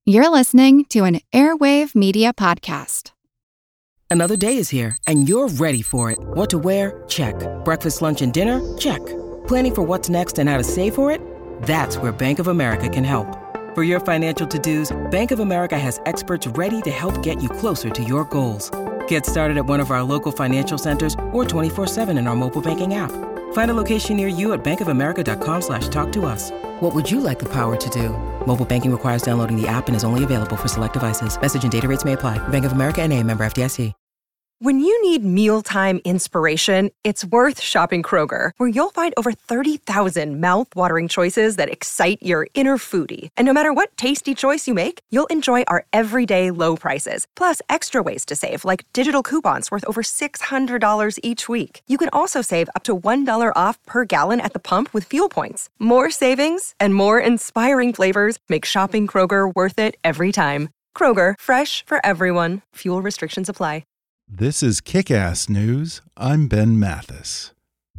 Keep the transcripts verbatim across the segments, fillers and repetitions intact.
You're listening to an Airwave Media Podcast. Another day is here, and you're ready for it. What to wear? Check. Breakfast, lunch, and dinner? Check. Planning for what's next and how to save for it? That's where Bank of America can help. For your financial to-dos, Bank of America has experts ready to help get you closer to your goals. Get started at one of our local financial centers or twenty-four seven in our mobile banking app. Find a location near you at bankofamerica.com slash talk to us. What would you like the power to do? Mobile banking requires downloading the app and is only available for select devices. Message and data rates may apply. Bank of America N A, member F D I C. When you need mealtime inspiration, it's worth shopping Kroger, where you'll find over thirty thousand mouth-watering choices that excite your inner foodie. And no matter what tasty choice you make, you'll enjoy our everyday low prices, plus extra ways to save, like digital coupons worth over six hundred dollars each week. You can also save up to one dollar off per gallon at the pump with fuel points. More savings and more inspiring flavors make shopping Kroger worth it every time. Kroger, fresh for everyone. Fuel restrictions apply. This is Kick-Ass News. I'm Ben Mathis.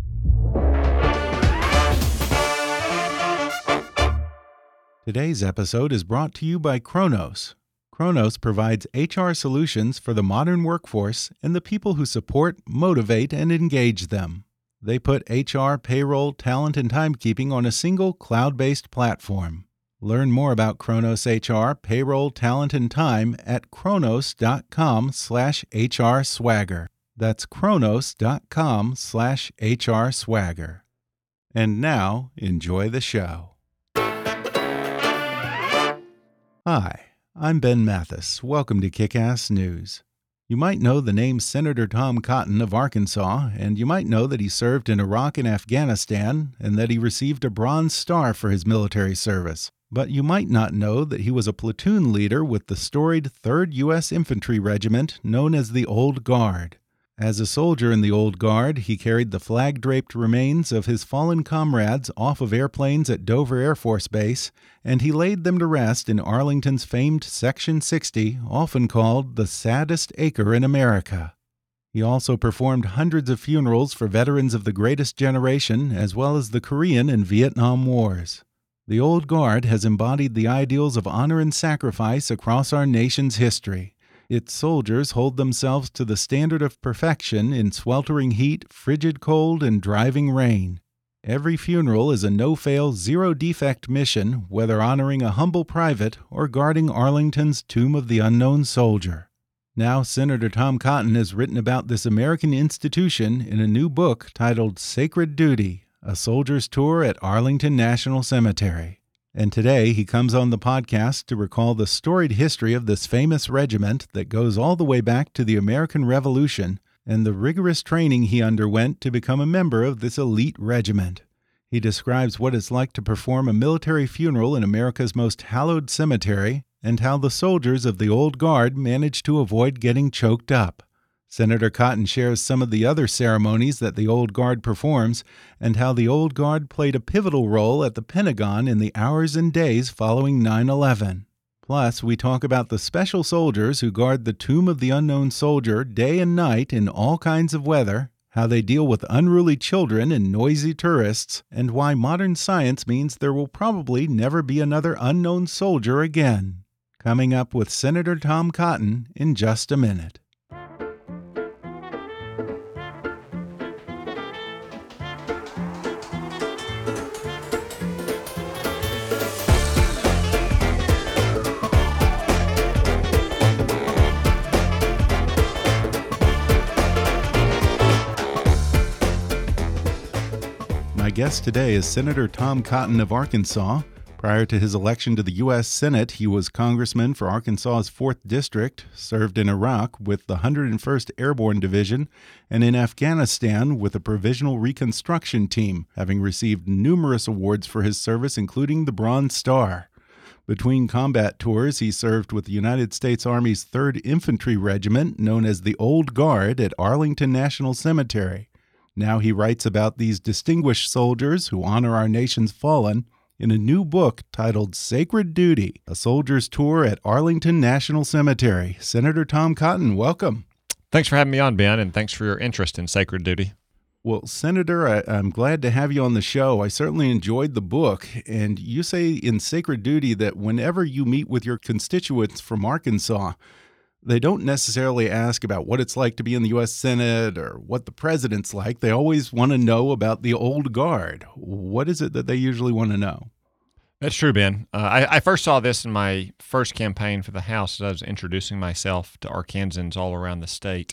Today's episode is brought to you by Kronos. Kronos provides H R solutions for the modern workforce and the people who support, motivate, and engage them. They put H R, payroll, talent, and timekeeping on a single cloud-based platform. Learn more about Kronos H R, payroll, talent, and time at kronos.com slash HR swagger. That's kronos.com slash HR swagger. And now, enjoy the show. Hi, I'm Ben Mathis. Welcome to Kick-Ass News. You might know the name Senator Tom Cotton of Arkansas, and you might know that he served in Iraq and Afghanistan, and that he received a Bronze Star for his military service. But you might not know that he was a platoon leader with the storied third U S Infantry Regiment known as the Old Guard. As a soldier in the Old Guard, he carried the flag-draped remains of his fallen comrades off of airplanes at Dover Air Force Base, and he laid them to rest in Arlington's famed Section sixty, often called the saddest acre in America. He also performed hundreds of funerals for veterans of the Greatest Generation, as well as the Korean and Vietnam Wars. The Old Guard has embodied the ideals of honor and sacrifice across our nation's history. Its soldiers hold themselves to the standard of perfection in sweltering heat, frigid cold, and driving rain. Every funeral is a no-fail, zero-defect mission, whether honoring a humble private or guarding Arlington's Tomb of the Unknown Soldier. Now, Senator Tom Cotton has written about this American institution in a new book titled Sacred Duty: A Soldier's Tour at Arlington National Cemetery. And today he comes on the podcast to recall the storied history of this famous regiment that goes all the way back to the American Revolution and the rigorous training he underwent to become a member of this elite regiment. He describes what it's like to perform a military funeral in America's most hallowed cemetery and how the soldiers of the Old Guard managed to avoid getting choked up. Senator Cotton shares some of the other ceremonies that the Old Guard performs and how the Old Guard played a pivotal role at the Pentagon in the hours and days following nine eleven. Plus, we talk about the special soldiers who guard the Tomb of the Unknown Soldier day and night in all kinds of weather, how they deal with unruly children and noisy tourists, and why modern science means there will probably never be another unknown soldier again. Coming up with Senator Tom Cotton in just a minute. My guest today is Senator Tom Cotton of Arkansas. Prior to his election to the U S Senate, he was congressman for Arkansas's fourth District, served in Iraq with the one hundred first Airborne Division, and in Afghanistan with the Provisional Reconstruction Team, having received numerous awards for his service, including the Bronze Star. Between combat tours, he served with the United States Army's third Infantry Regiment, known as the Old Guard, at Arlington National Cemetery. Now he writes about these distinguished soldiers who honor our nation's fallen in a new book titled Sacred Duty: A Soldier's Tour at Arlington National Cemetery. Senator Tom Cotton, welcome. Thanks for having me on, Ben, and thanks for your interest in Sacred Duty. Well, Senator, I, I'm glad to have you on the show. I certainly enjoyed the book. And you say in Sacred Duty that whenever you meet with your constituents from Arkansas, they don't necessarily ask about what it's like to be in the U S Senate or what the president's like. They always want to know about the old guard. What is it that they usually want to know? That's true, Ben. Uh, I, I first saw this in my first campaign for the House as I was introducing myself to Arkansans all around the state.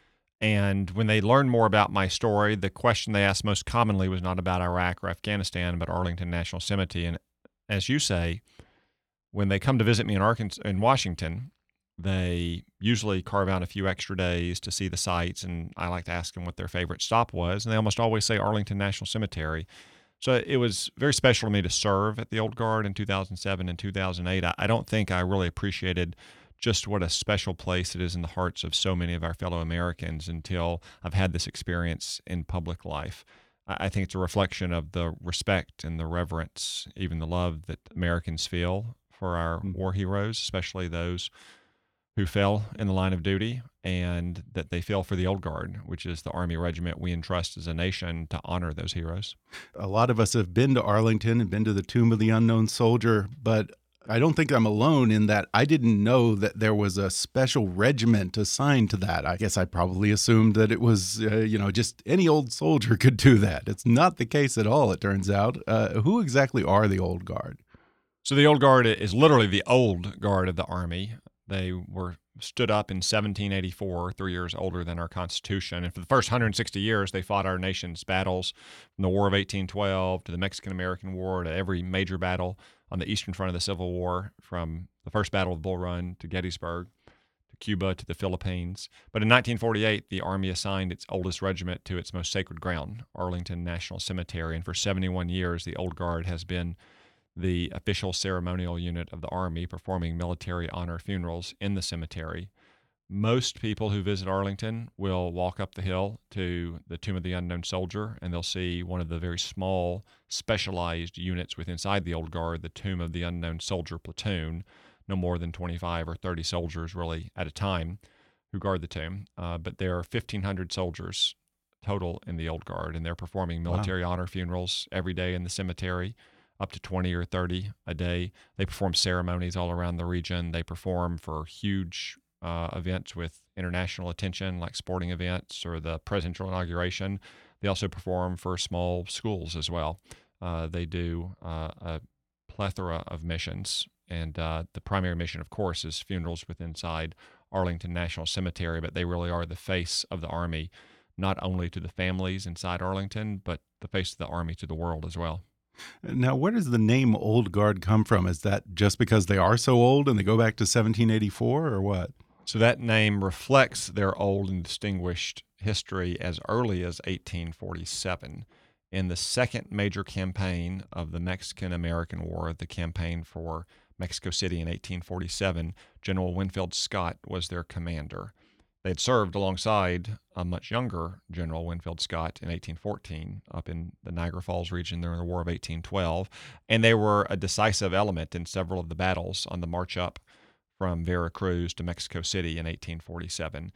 And when they learned more about my story, the question they asked most commonly was not about Iraq or Afghanistan, but Arlington National Cemetery. And as you say, when they come to visit me in Arkansas, in Washington, they usually carve out a few extra days to see the sites, and I like to ask them what their favorite stop was, and they almost always say Arlington National Cemetery. So it was very special to me to serve at the Old Guard in two thousand seven and two thousand eight. I, I don't think I really appreciated just what a special place it is in the hearts of so many of our fellow Americans until I've had this experience in public life. I think it's a reflection of the respect and the reverence, even the love that Americans feel for our war heroes, especially those who fell in the line of duty, and that they feel for the Old Guard, which is the Army regiment we entrust as a nation to honor those heroes. A lot of us have been to Arlington and been to the Tomb of the Unknown Soldier, but I don't think I'm alone in that I didn't know that there was a special regiment assigned to that. I guess I probably assumed that it was, uh, you know, just any old soldier could do that. It's not the case at all, it turns out. Uh, who exactly are the Old Guard? So the Old Guard is literally the old guard of the Army. They were stood up in seventeen eighty-four, three years older than our Constitution. And for the first one hundred sixty years, they fought our nation's battles, from the War of eighteen twelve to the Mexican-American War to every major battle on the eastern front of the Civil War, from the first Battle of Bull Run to Gettysburg to Cuba to the Philippines. But in nineteen forty-eight, the Army assigned its oldest regiment to its most sacred ground, Arlington National Cemetery. And for seventy-one years, the Old Guard has been the official ceremonial unit of the Army, performing military honor funerals in the cemetery. Most people who visit Arlington will walk up the hill to the Tomb of the Unknown Soldier, and they'll see one of the very small, specialized units within inside the Old Guard, the Tomb of the Unknown Soldier Platoon, no more than twenty-five or thirty soldiers really at a time who guard the tomb. Uh, but there are fifteen hundred soldiers total in the Old Guard, and they're performing military wow. honor funerals every day in the cemetery, up to twenty or thirty a day. They perform ceremonies all around the region. They perform for huge uh, events with international attention, like sporting events or the presidential inauguration. They also perform for small schools as well. Uh, they do uh, a plethora of missions, and uh, the primary mission, of course, is funerals within inside Arlington National Cemetery, but they really are the face of the Army, not only to the families inside Arlington, but the face of the Army to the world as well. Now, where does the name Old Guard come from? Is that just because they are so old and they go back to seventeen eighty-four, or what? So that name reflects their old and distinguished history as early as eighteen forty-seven. In the second major campaign of the Mexican-American War, the campaign for Mexico City in eighteen forty-seven, General Winfield Scott was their commander. They had served alongside a much younger General Winfield Scott in eighteen fourteen up in the Niagara Falls region during the War of eighteen twelve, and they were a decisive element in several of the battles on the march up from Veracruz to Mexico City in eighteen forty-seven.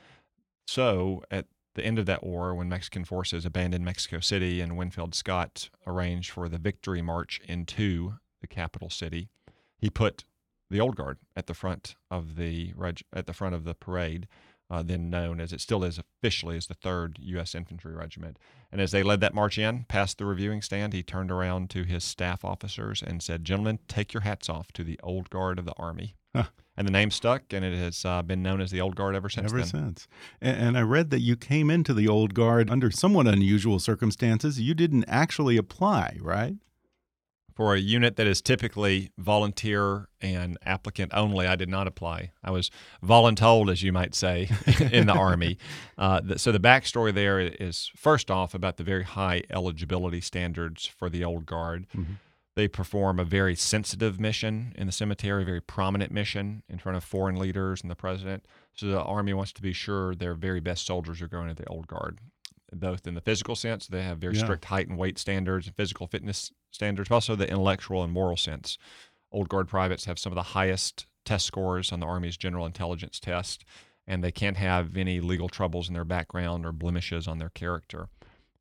So at the end of that war, when Mexican forces abandoned Mexico City and Winfield Scott arranged for the victory march into the capital city, he put the Old Guard at the front of the reg- at the front of the parade, Uh, then known as, it still is officially, as the third U S Infantry Regiment. And as they led that march in, past the reviewing stand, he turned around to his staff officers and said, "Gentlemen, take your hats off to the Old Guard of the Army." Huh. And the name stuck, and it has uh, been known as the Old Guard ever since ever then. since. And, and I read that you came into the Old Guard under somewhat unusual circumstances. You didn't actually apply, right? For a unit that is typically volunteer and applicant only, I did not apply. I was voluntold, as you might say, in the Army. Uh, the, so the backstory there is, first off, about the very high eligibility standards for the Old Guard. Mm-hmm. They perform a very sensitive mission in the cemetery, a very prominent mission in front of foreign leaders and the president. So the Army wants to be sure their very best soldiers are going to the Old Guard, both in the physical sense. They have very yeah. strict height and weight standards and physical fitness standards, but also the intellectual and moral sense. Old Guard privates have some of the highest test scores on the Army's general intelligence test, and they can't have any legal troubles in their background or blemishes on their character.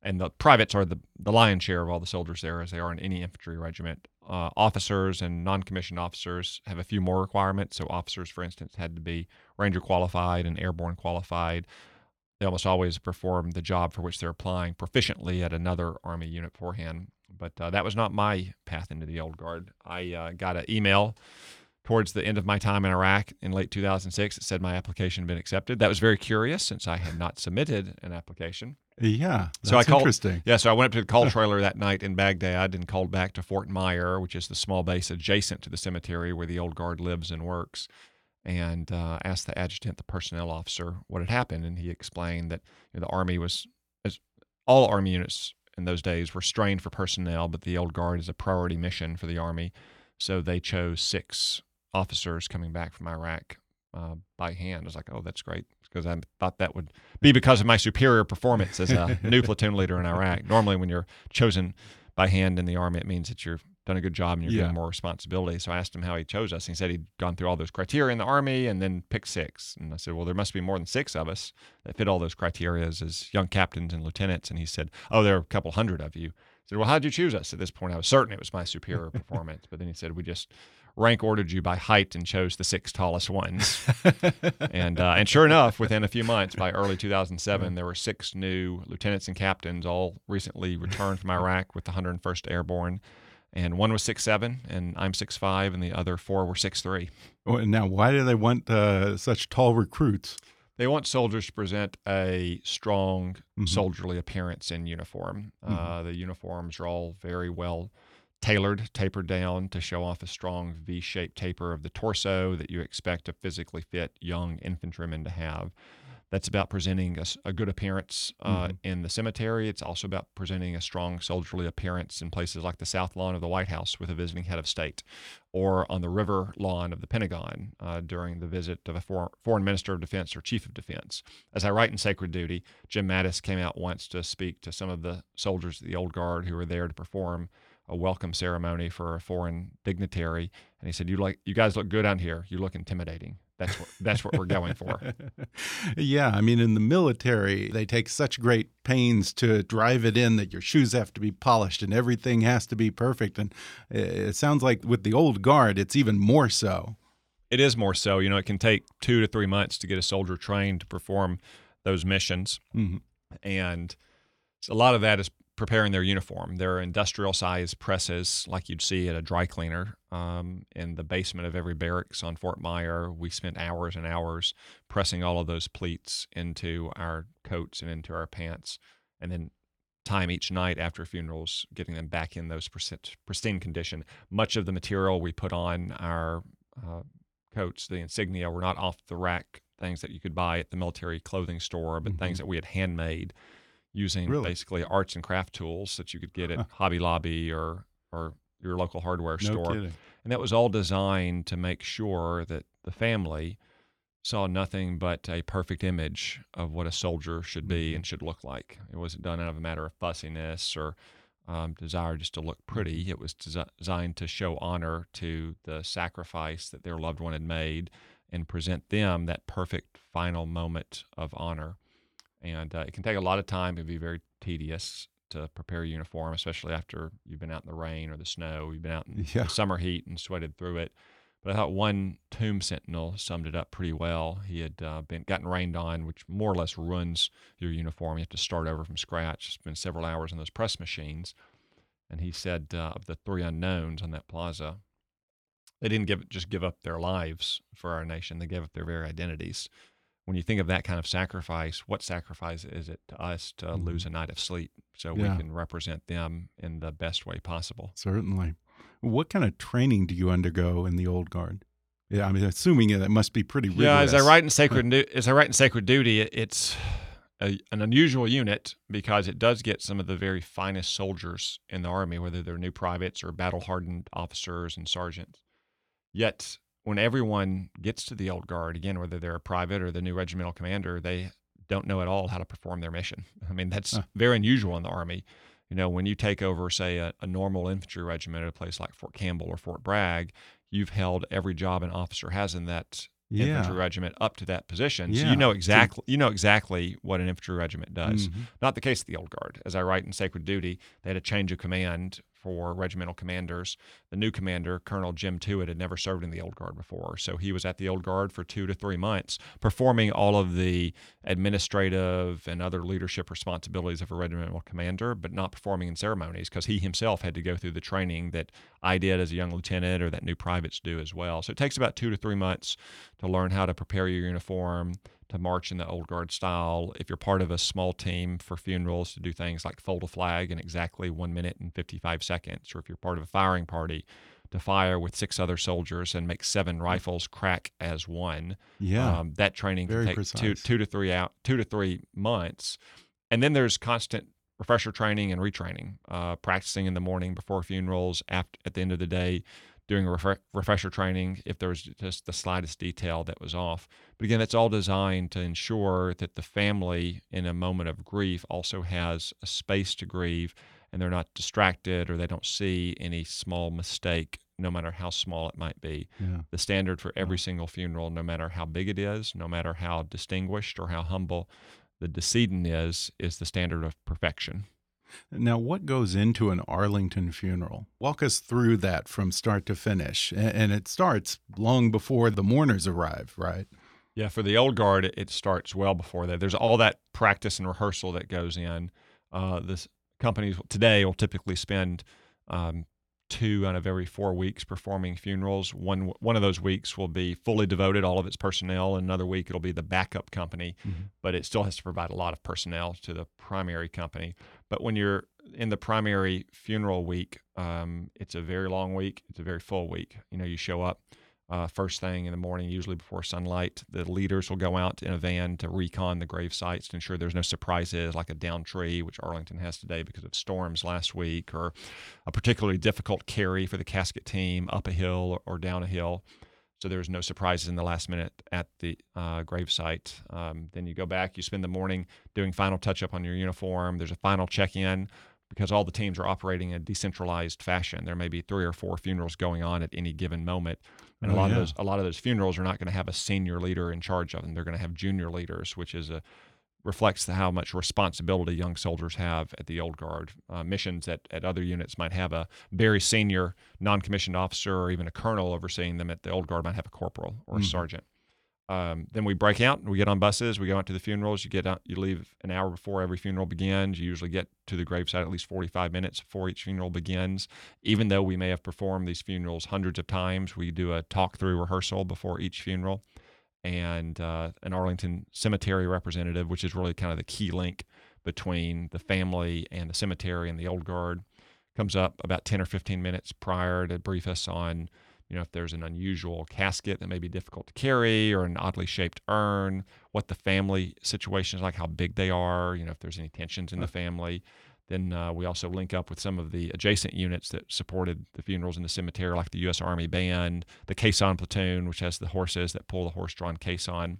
and the privates are the, the lion's share of all the soldiers there, as they are in any infantry regiment. Uh, officers and non-commissioned officers have a few more requirements. So officers, for instance, had to be Ranger qualified and airborne qualified. They almost always perform the job for which they're applying proficiently at another Army unit beforehand. But uh, that was not my path into the Old Guard. I uh, got an email towards the end of my time in Iraq in late two thousand six that said my application had been accepted. That was very curious since I had not submitted an application. Yeah, that's so I called, interesting. Yeah, so I went up to the call trailer that night in Baghdad and called back to Fort Myer, which is the small base adjacent to the cemetery where the Old Guard lives and works, and uh, asked the adjutant, the personnel officer, what had happened. And he explained that you know, the Army was, as all Army units in those days were strained for personnel, but the Old Guard is a priority mission for the Army. So they chose six officers coming back from Iraq uh, by hand. I was like, oh, that's great, because I thought that would be because of my superior performance as a new platoon leader in Iraq. Normally, when you're chosen by hand in the Army, it means that you've done a good job and you're Yeah. given more responsibility. So I asked him how he chose us. And he said he'd gone through all those criteria in the Army and then picked six. And I said, well, there must be more than six of us that fit all those criteria as young captains and lieutenants. And he said, oh, there are a couple hundred of you. I said, well, how did you choose us? At this point, I was certain it was my superior performance. But then he said, we just rank ordered you by height and chose the six tallest ones. and uh, and sure enough, within a few months, by early two thousand seven, there were six new lieutenants and captains, all recently returned from Iraq with the one hundred first Airborne. And one was six seven, and I'm six five, and the other four were six three. Well, now, why do they want uh, such tall recruits? They want soldiers to present a strong Mm-hmm. soldierly appearance in uniform. Mm-hmm. Uh, the uniforms are all very well tailored, tapered down to show off a strong V-shaped taper of the torso that you expect a physically fit young infantryman to have. That's about presenting a, a good appearance uh, Mhm. in the cemetery. It's also about presenting a strong soldierly appearance in places like the South Lawn of the White House with a visiting head of state, or on the river lawn of the Pentagon uh, during the visit of a for, foreign minister of defense or chief of defense. As I write in Sacred Duty, Jim Mattis came out once to speak to some of the soldiers of the Old Guard who were there to perform a welcome ceremony for a foreign dignitary, and he said, "You like, you guys look good out here. You look intimidating. That's what that's what we're going for." Yeah, I mean, in the military, they take such great pains to drive it in that your shoes have to be polished and everything has to be perfect. And it sounds like with the Old Guard, it's even more so. It is more so. You know, it can take two to three months to get a soldier trained to perform those missions, Mm-hmm. and a lot of that is preparing their uniform. There are industrial-sized presses like you'd see at a dry cleaner um, in the basement of every barracks on Fort Myer. We spent hours and hours pressing all of those pleats into our coats and into our pants, and then time each night after funerals, getting them back in those pristine condition. Much of the material we put on our uh, coats, the insignia, were not off-the-rack things that you could buy at the military clothing store, but Mhm. things that we had handmade using Really? basically arts and craft tools that you could get at Hobby Lobby or or your local hardware No store. kidding. And that was all designed to make sure that the family saw nothing but a perfect image of what a soldier should be and should look like. It wasn't done out of a matter of fussiness or um, desire just to look pretty. It was desi- designed to show honor to the sacrifice that their loved one had made and present them that perfect final moment of honor. And uh, it can take a lot of time. It can be very tedious to prepare a uniform, especially after you've been out in the rain or the snow. You've been out in Yeah. the summer heat and sweated through it. But I thought one tomb sentinel summed it up pretty well. He had uh, been gotten rained on, which more or less ruins your uniform. You have to start over from scratch. Spend several hours on those press machines. And he said uh, of the three unknowns on that plaza, they didn't give just give up their lives for our nation. They gave up their very identities. When you think of that kind of sacrifice, what sacrifice is it to us to Mhm. lose a night of sleep so Yeah. we can represent them in the best way possible? Certainly. What kind of training do you undergo in the Old Guard? Yeah, I mean, assuming it must be pretty rigorous. Yeah, as I write in Sacred Du- as I write in Sacred Duty, it, it's a, an unusual unit because it does get some of the very finest soldiers in the Army, whether they're new privates or battle-hardened officers and sergeants. Yet, when everyone gets to the Old Guard, again, whether they're a private or the new regimental commander, they don't know at all how to perform their mission. I mean, that's Huh. very unusual in the Army. You know, when you take over, say, a, a normal infantry regiment at a place like Fort Campbell or Fort Bragg, you've held every job an officer has in that yeah. infantry regiment up to that position. So Yeah. you know exactly you know exactly what an infantry regiment does. Mhm. Not the case of the Old Guard. As I write in Sacred Duty, they had a change of command for regimental commanders. The new commander, Colonel Jim Tewitt, had never served in the Old Guard before. So he was at the Old Guard for two to three months, performing all of the administrative and other leadership responsibilities of a regimental commander, but not performing in ceremonies because he himself had to go through the training that I did as a young lieutenant or that new privates do as well. So it takes about two to three months to learn how to prepare your uniform, to march in the Old Guard style. If you're part of a small team for funerals, to do things like fold a flag in exactly one minute and fifty-five seconds, or if you're part of a firing party, to fire with six other soldiers and make seven rifles crack as one. Yeah. Um, that training can Very take precise. two, two to three out, two to three months, and then there's constant refresher training and retraining, uh, practicing in the morning before funerals, after, at the end of the day, doing a refre- refresher training if there was just the slightest detail that was off. But again, that's all designed to ensure that the family in a moment of grief also has a space to grieve and they're not distracted or they don't see any small mistake, no matter how small it might be. Yeah. The standard for every single funeral, no matter how big it is, no matter how distinguished or how humble the decedent is, is the standard of perfection. Now, what goes into an Arlington funeral? Walk us through that from start to finish. A- And it starts long before the mourners arrive, right? Yeah, for the Old Guard, it starts well before that. There's all that practice and rehearsal that goes in. Uh, this companies today will typically spend um, two out of every four weeks performing funerals. One one of those weeks will be fully devoted, all of its personnel. Another week it'll be the backup company, Mm-hmm. but it still has to provide a lot of personnel to the primary company. But when you're in the primary funeral week, um, it's a very long week. It's a very full week. You know, you show up uh, first thing in the morning, usually before sunlight. The leaders will go out in a van to recon the grave sites to ensure there's no surprises like a downed tree, which Arlington has today because of storms last week, or a particularly difficult carry for the casket team up a hill or down a hill. So there's no surprises in the last minute at the uh, grave site. Um, then you go back, you spend the morning doing final touch-up on your uniform. There's a final check-in because all the teams are operating in a decentralized fashion. There may be three or four funerals going on at any given moment. And Oh, a lot yeah. of those a lot of those funerals are not going to have a senior leader in charge of them. They're going to have junior leaders, which is a reflects how much responsibility young soldiers have at the Old Guard. Uh, missions at, at other units might have a very senior non-commissioned officer or even a colonel overseeing them. At the Old Guard might have a corporal or a Mhm. sergeant. Um, then we break out and we get on buses. We go out to the funerals. You get out, you leave an hour before every funeral begins. You usually get to the gravesite at least forty-five minutes before each funeral begins. Even though we may have performed these funerals hundreds of times, we do a talk-through rehearsal before each funeral. And uh, an Arlington cemetery representative, which is really kind of the key link between the family and the cemetery and the Old Guard, comes up about ten or fifteen minutes prior to brief us on, you know, if there's an unusual casket that may be difficult to carry or an oddly shaped urn, what the family situation is like, how big they are, you know, if there's any tensions in the family. Then uh, we also link up with some of the adjacent units that supported the funerals in the cemetery, like the U S Army Band, the caisson platoon, which has the horses that pull the horse-drawn caisson.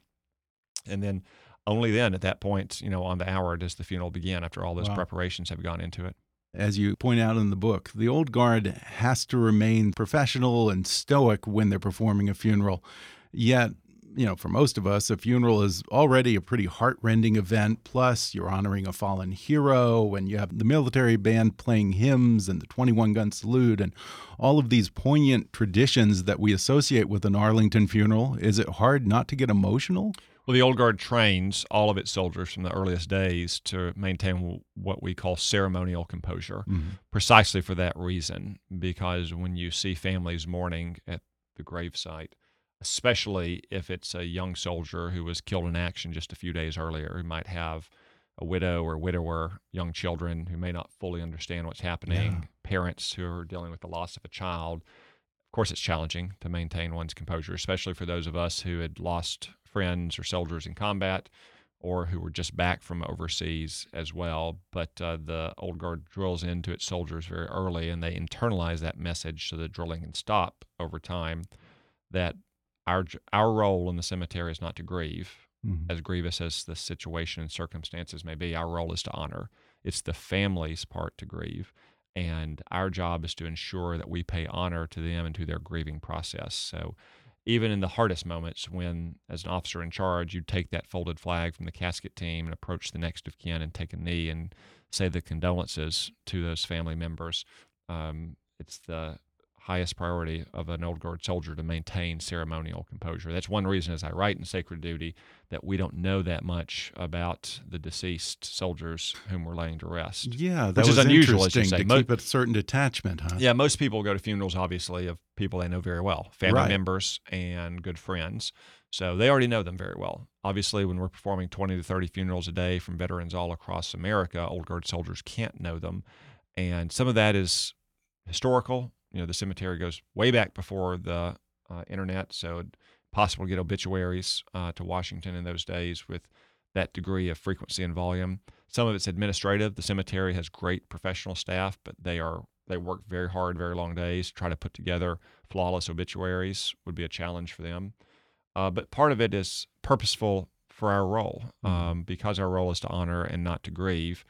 And then only then, at that point, you know, on the hour, does the funeral begin after all those Wow. preparations have gone into it. As you point out in the book, the Old Guard has to remain professional and stoic when they're performing a funeral. Yet, you know, for most of us, a funeral is already a pretty heartrending event. Plus, you're honoring a fallen hero, and you have the military band playing hymns and the twenty-one gun salute and all of these poignant traditions that we associate with an Arlington funeral. Is it hard not to get emotional? Well, the Old Guard trains all of its soldiers from the earliest days to maintain what we call ceremonial composure, Mhm. precisely for that reason, because when you see families mourning at the gravesite, especially if it's a young soldier who was killed in action just a few days earlier, who might have a widow or widower, young children who may not fully understand what's happening, Yeah. parents who are dealing with the loss of a child. Of course, it's challenging to maintain one's composure, especially for those of us who had lost friends or soldiers in combat or who were just back from overseas as well. But uh, the Old Guard drills into its soldiers very early, and they internalize that message so the drilling can stop over time, that our our role in the cemetery is not to grieve. Mhm. As grievous as the situation and circumstances may be, our role is to honor. It's the family's part to grieve. And our job is to ensure that we pay honor to them and to their grieving process. So even in the hardest moments when, as an officer in charge, you'd take that folded flag from the casket team and approach the next of kin and take a knee and say the condolences to those family members. Um, it's the highest priority of an Old Guard soldier to maintain ceremonial composure. That's one reason, as I write in Sacred Duty, that we don't know that much about the deceased soldiers whom we're laying to rest. Yeah, that which was is unusual, as you interesting say. to Mo- keep a certain detachment, huh? Yeah, most people go to funerals, obviously, of people they know very well, family Right. members and good friends. So they already know them very well. Obviously, when we're performing twenty to thirty funerals a day from veterans all across America, Old Guard soldiers can't know them. And some of that is historical. You know, the cemetery goes way back before the uh, internet, so it's possible to get obituaries uh, to Washington in those days with that degree of frequency and volume. Some of it's administrative. The cemetery has great professional staff, but they are they work very hard, very long days. Try to put together flawless obituaries would be a challenge for them. Uh, but part of it is purposeful for our role, um, mm-hmm. because our role is to honor and not to grieve.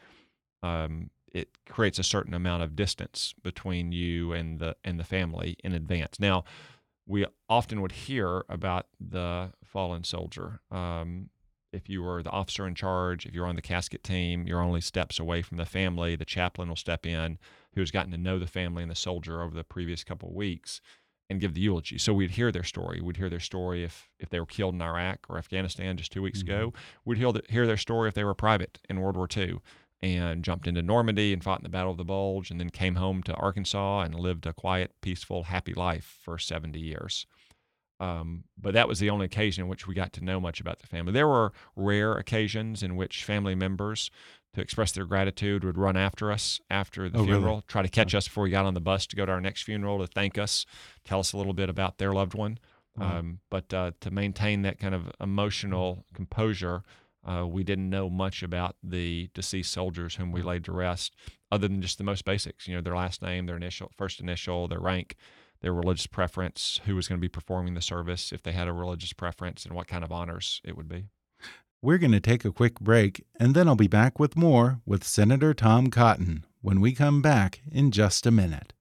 Um, it creates a certain amount of distance between you and the and the family in advance. Now, we often would hear about the fallen soldier. Um, if you were the officer in charge, if you're on the casket team, you're only steps away from the family. The chaplain will step in, who has gotten to know the family and the soldier over the previous couple of weeks, and give the eulogy. So we'd hear their story. We'd hear their story if if they were killed in Iraq or Afghanistan just two weeks mm-hmm. ago. We'd hear, the, hear their story if they were a private in World War Two and jumped into Normandy and fought in the Battle of the Bulge and then came home to Arkansas and lived a quiet, peaceful, happy life for seventy years. Um, but that was the only occasion in which we got to know much about the family. There were rare occasions in which family members, to express their gratitude, would run after us after the oh, funeral, really? try to catch us before we got on the bus to go to our next funeral, to thank us, tell us a little bit about their loved one. Wow. Um, but uh, to maintain that kind of emotional composure, uh, we didn't know much about the deceased soldiers whom we laid to rest, other than just the most basics, you know, their last name, their initial, first initial, their rank, their religious preference, who was going to be performing the service, if they had a religious preference, and what kind of honors it would be. We're going to take a quick break, and then I'll be back with more with Senator Tom Cotton when we come back in just a minute.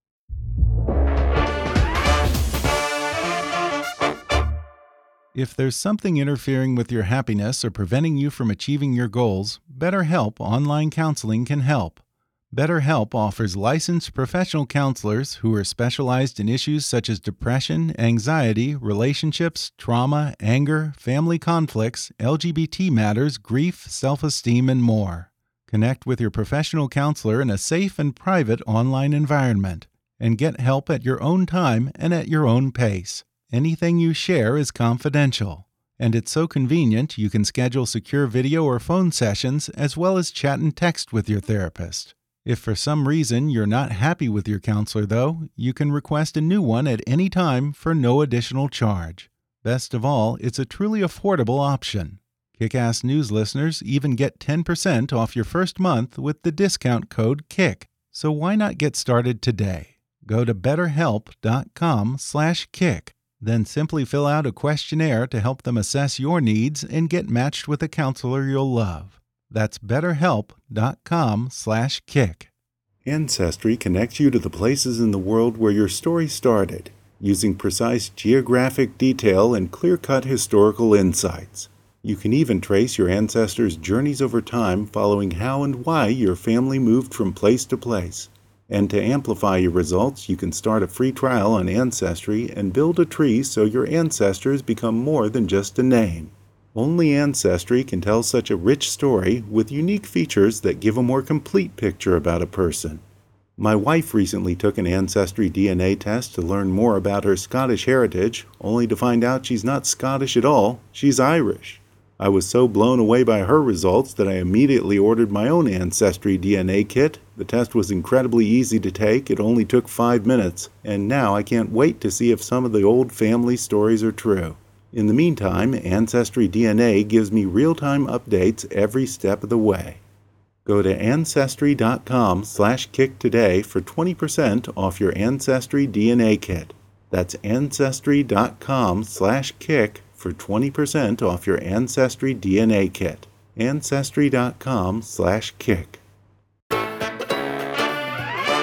If there's something interfering with your happiness or preventing you from achieving your goals, BetterHelp Online Counseling can help. BetterHelp offers licensed professional counselors who are specialized in issues such as depression, anxiety, relationships, trauma, anger, family conflicts, L G B T matters, grief, self-esteem, and more. Connect with your professional counselor in a safe and private online environment, and get help at your own time and at your own pace. Anything you share is confidential, and it's so convenient you can schedule secure video or phone sessions as well as chat and text with your therapist. If for some reason you're not happy with your counselor, though, you can request a new one at any time for no additional charge. Best of all, it's a truly affordable option. Kick-Ass News listeners even get ten percent off your first month with the discount code KICK. So why not get started today? Go to betterhelp.com slash kick. Then simply fill out a questionnaire to help them assess your needs and get matched with a counselor you'll love. That's betterhelp.com slash kick. Ancestry connects you to the places in the world where your story started, using precise geographic detail and clear-cut historical insights. You can even trace your ancestors' journeys over time, following how and why your family moved from place to place. And to amplify your results, you can start a free trial on Ancestry and build a tree so your ancestors become more than just a name. Only Ancestry can tell such a rich story with unique features that give a more complete picture about a person. My wife recently took an Ancestry D N A test to learn more about her Scottish heritage, only to find out she's not Scottish at all, she's Irish. I was so blown away by her results that I immediately ordered my own Ancestry D N A kit. The test was incredibly easy to take, it only took five minutes, and now I can't wait to see if some of the old family stories are true. In the meantime, Ancestry D N A gives me real-time updates every step of the way. Go to Ancestry.com slash kick today for twenty percent off your Ancestry D N A kit. That's Ancestry.com slash kick for twenty percent off your Ancestry D N A kit. Ancestry.com slash kick.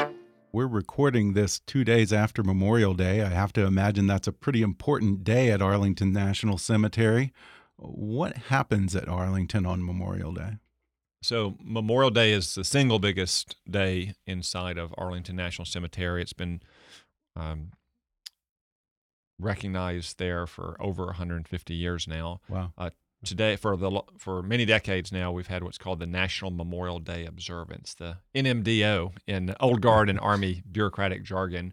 We're recording this two days after Memorial Day. I have to imagine that's a pretty important day at Arlington National Cemetery. What happens at Arlington on Memorial Day? So Memorial Day is the single biggest day inside of Arlington National Cemetery. It's been um, recognized there for over one hundred fifty years now. Wow. Uh, today, for the for many decades now, we've had what's called the National Memorial Day Observance, the N M D O in Old Guard and Army bureaucratic jargon.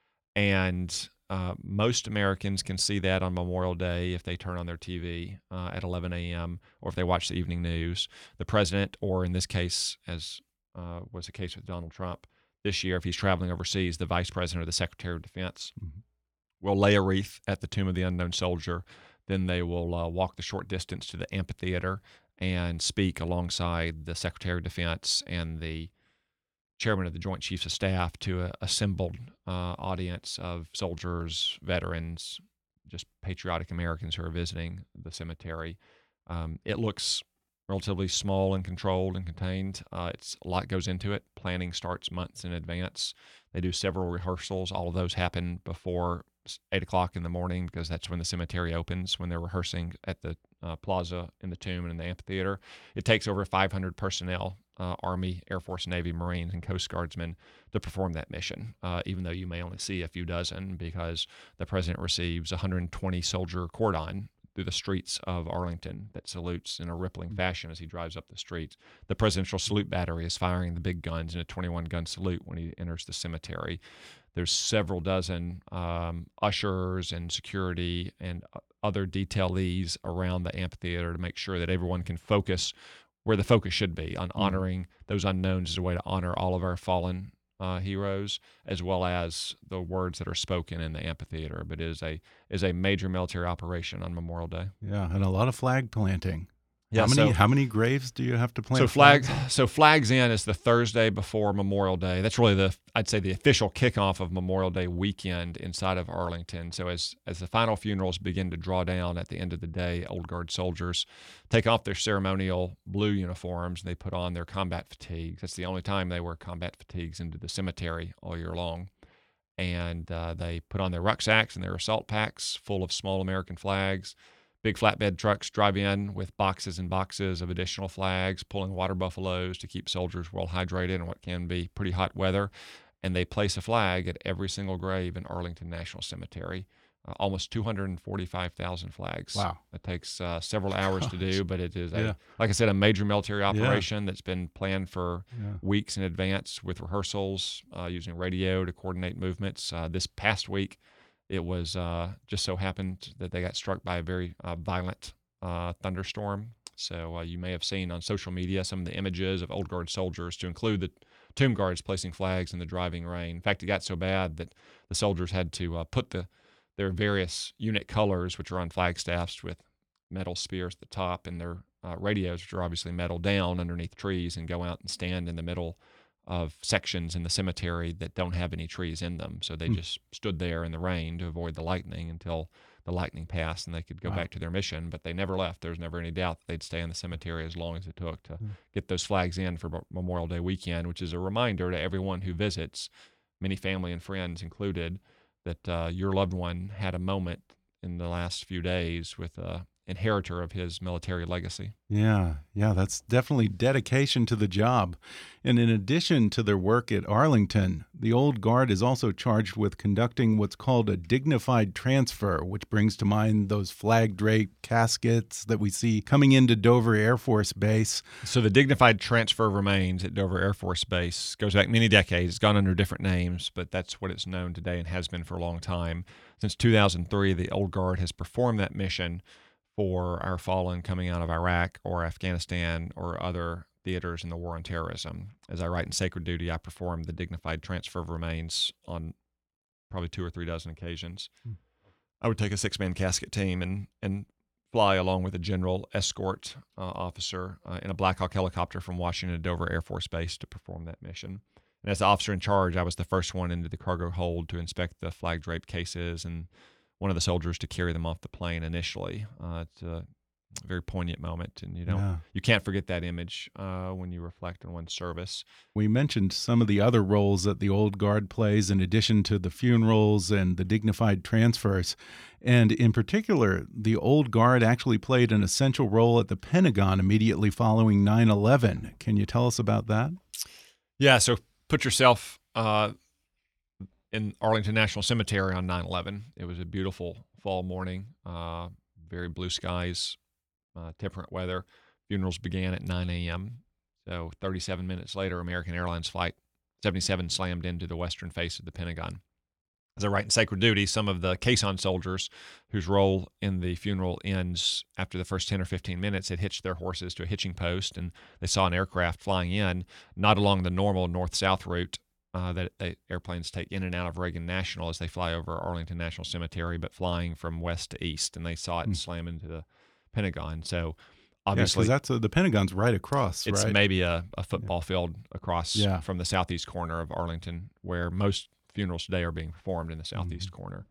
And uh, most Americans can see that on Memorial Day if they turn on their T V uh, at eleven a.m. or if they watch the evening news. The president, or in this case, as uh, was the case with Donald Trump this year, if he's traveling overseas, the vice president or the secretary of defense mm-hmm. will lay a wreath at the Tomb of the Unknown Soldier. Then they will uh, walk the short distance to the amphitheater and speak alongside the Secretary of Defense and the chairman of the Joint Chiefs of Staff to an assembled uh, audience of soldiers, veterans, just patriotic Americans who are visiting the cemetery. Um, it looks relatively small and controlled and contained. Uh, it's a lot goes into it. Planning starts months in advance. They do several rehearsals. All of those happen before eight o'clock in the morning because that's when the cemetery opens, when they're rehearsing at the uh, plaza in the tomb and in the amphitheater. It takes over five hundred personnel, uh, Army, Air Force, Navy, Marines, and Coast Guardsmen to perform that mission, uh, even though you may only see a few dozen because the president receives a one hundred twenty soldier cordon through the streets of Arlington that salutes in a rippling fashion as he drives up the streets. The Presidential Salute Battery is firing the big guns in a twenty-one gun salute when he enters the cemetery. There's several dozen um, ushers and security and other detailees around the amphitheater to make sure that everyone can focus where the focus should be, on honoring those unknowns as a way to honor all of our fallen Uh, heroes, as well as the words that are spoken in the amphitheater. But it is a is a major military operation on Memorial Day. Yeah, and a lot of flag planting. Yeah, how many so, how many graves do you have to plant? So flag so Flags In is the Thursday before Memorial Day. That's really the I'd say the official kickoff of Memorial Day weekend inside of Arlington. So as as the final funerals begin to draw down at the end of the day, Old Guard soldiers take off their ceremonial blue uniforms and they put on their combat fatigues. That's the only time they wear combat fatigues into the cemetery all year long. And uh, they put on their rucksacks and their assault packs full of small American flags. Big flatbed trucks drive in with boxes and boxes of additional flags, pulling water buffaloes to keep soldiers well hydrated in what can be pretty hot weather. And they place a flag at every single grave in Arlington National Cemetery. Uh, almost two hundred forty-five thousand flags. Wow. It takes uh, several hours Gosh. to do, but it is, a, Yeah. like I said, a major military Yeah. operation that's been planned for Yeah. weeks in advance with rehearsals, uh, using radio to coordinate movements. Uh, this past week, it was uh, just so happened that they got struck by a very uh, violent uh, thunderstorm. So uh, you may have seen on social media some of the images of Old Guard soldiers, to include the tomb guards placing flags in the driving rain. In fact, it got so bad that the soldiers had to uh, put the their various unit colors, which are on flagstaffs with metal spears at the top, and their uh, radios, which are obviously metal, down underneath trees, and go out and stand in the middle of sections in the cemetery that don't have any trees in them. So they mm. just stood there in the rain to avoid the lightning until the lightning passed and they could go wow. back to their mission. But they never left. There was never any doubt that they'd stay in the cemetery as long as it took to mm. get those flags in for Memorial Day weekend, which is a reminder to everyone who visits, many family and friends included, that uh, your loved one had a moment in the last few days with a inheritor of his military legacy. Yeah, yeah, that's definitely dedication to the job. And in addition to their work at Arlington, the Old Guard is also charged with conducting what's called a dignified transfer, which brings to mind those flag-draped caskets that we see coming into Dover Air Force Base. So the dignified transfer of remains at Dover Air Force Base goes back many decades. It's gone under different names, but that's what it's known today and has been for a long time. Since two thousand three, the Old Guard has performed that mission for our fallen coming out of Iraq or Afghanistan or other theaters in the war on terrorism. As I write in Sacred Duty, I performed the dignified transfer of remains on probably two or three dozen occasions. Hmm. I would take a six-man casket team and, and fly along with a general escort uh, officer uh, in a Black Hawk helicopter from Washington to Dover Air Force Base to perform that mission. And as the officer in charge, I was the first one into the cargo hold to inspect the flag-draped cases and one of the soldiers to carry them off the plane initially. Uh, to a very poignant moment, and you don't Yeah. you can't forget that image uh, when you reflect on one's service. We mentioned some of the other roles that the Old Guard plays in addition to the funerals and the dignified transfers. And in particular, the Old Guard actually played an essential role at the Pentagon immediately following nine eleven. Can you tell us about that? Yeah, so put yourself uh, in Arlington National Cemetery on nine eleven. It was a beautiful fall morning, uh, very blue skies, uh, temperate weather. Funerals began at nine a m So thirty-seven minutes later, American Airlines Flight seventy-seven slammed into the western face of the Pentagon. As a right and sacred duty, some of the caisson soldiers whose role in the funeral ends after the first ten or fifteen minutes had hitched their horses to a hitching post, and they saw an aircraft flying in, not along the normal north-south route uh, that they, airplanes take in and out of Reagan National as they fly over Arlington National Cemetery, but flying from west to east, and they saw it mm. slam into the Pentagon. So obviously, yeah, that's a, the Pentagon's right across, it's right? maybe a, a football yeah. field across yeah. from the southeast corner of Arlington, where most funerals today are being performed in the southeast mm-hmm. corner.